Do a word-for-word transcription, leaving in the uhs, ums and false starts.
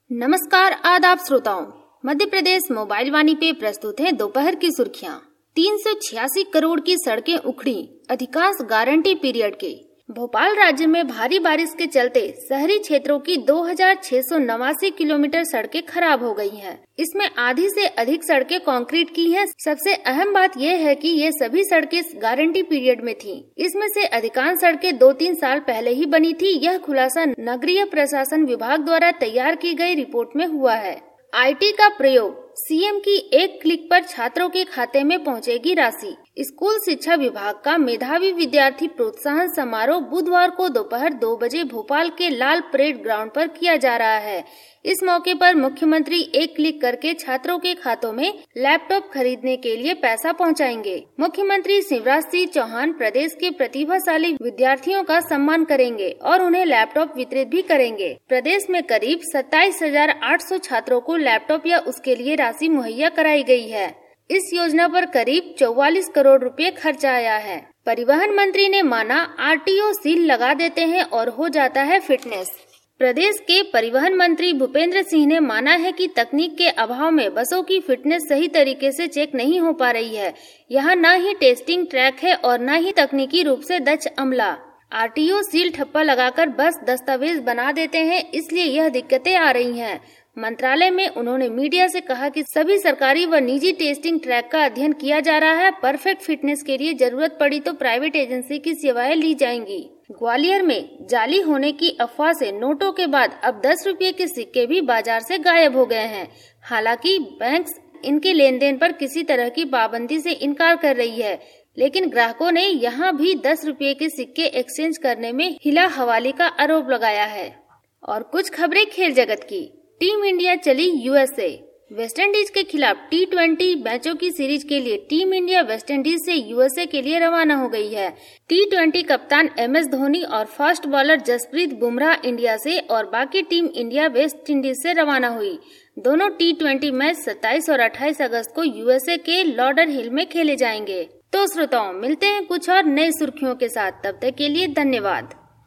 नमस्कार आदाब श्रोताओं, मध्य प्रदेश मोबाइल वाणी पे प्रस्तुत है दोपहर की सुर्खियां। तीन सौ छियासी करोड़ की सड़कें उखड़ी, अधिकांश गारंटी पीरियड के। भोपाल राज्य में भारी बारिश के चलते शहरी क्षेत्रों की दो हजार छह सौ नवासी किलोमीटर सड़कें खराब हो गई हैं। इसमें आधी से अधिक सड़कें कंक्रीट की हैं। सबसे अहम बात यह है कि ये सभी सड़कें गारंटी पीरियड में थीं। इसमें से अधिकांश सड़कें दो तीन साल पहले ही बनी थी। यह खुलासा नगरीय प्रशासन विभाग द्वारा तैयार की गई रिपोर्ट में हुआ है। आईटी का प्रयोग, सीएम की एक क्लिक पर छात्रों के खाते में पहुंचेगी राशि। स्कूल शिक्षा विभाग का मेधावी विद्यार्थी प्रोत्साहन समारोह बुधवार को दोपहर दो बजे भोपाल के लाल परेड ग्राउंड पर किया जा रहा है। इस मौके पर मुख्यमंत्री एक क्लिक करके छात्रों के खातों में लैपटॉप खरीदने के लिए पैसा पहुंचाएंगे। मुख्यमंत्री शिवराज सिंह चौहान प्रदेश के प्रतिभाशाली विद्यार्थियों का सम्मान करेंगे और उन्हें लैपटॉप वितरित भी करेंगे। प्रदेश में करीब सत्ताईस हजार आठ सौ छात्रों को लैपटॉप या उसके लिए राशि मुहैया कराई गई है। इस योजना पर करीब चौवालीस करोड़ रुपए खर्च आया है। परिवहन मंत्री ने माना, आरटीओ सील लगा देते हैं और हो जाता है फिटनेस। प्रदेश के परिवहन मंत्री भूपेंद्र सिंह ने माना है कि तकनीक के अभाव में बसों की फिटनेस सही तरीके से चेक नहीं हो पा रही है। यहाँ न ही टेस्टिंग ट्रैक है और न ही तकनीकी रूप से दक्ष अमला। आरटीओ सील ठप्पा लगाकर बस दस्तावेज बना देते हैं, इसलिए यह दिक्कतें आ रही हैं। मंत्रालय में उन्होंने मीडिया से कहा कि सभी सरकारी व निजी टेस्टिंग ट्रैक का अध्ययन किया जा रहा है। परफेक्ट फिटनेस के लिए जरूरत पड़ी तो प्राइवेट एजेंसी की सेवाएं ली जाएंगी। ग्वालियर में जाली होने की अफवाह से नोटों के बाद अब दस रुपये के सिक्के भी बाजार से गायब हो गए हैं। हालांकि बैंक इनके लेन देन पर किसी तरह की पाबंदी से इनकार कर रही है, लेकिन ग्राहकों ने यहाँ भी दस रुपये के सिक्के एक्सचेंज करने में हिला हवाली का आरोप लगाया है। और कुछ खबरें खेल जगत की। टीम इंडिया चली यूएसए। वेस्टइंडीज के खिलाफ टी ट्वेंटी मैचों की सीरीज के लिए टीम इंडिया वेस्टइंडीज से यूएसए के लिए रवाना हो गई है। टी ट्वेंटी कप्तान एम एस धोनी और fast bowler Jasprit Bumrah India से और बाकी टीम इंडिया वेस्ट इंडीज से रवाना हुई। दोनों टी ट्वेंटी मैच सत्ताईस और अट्ठाईस अगस्त को यूएसए के लॉडर हिल में खेले जाएंगे। तो श्रोताओं, मिलते हैं कुछ और नई सुर्खियों के साथ। तब तक के लिए धन्यवाद।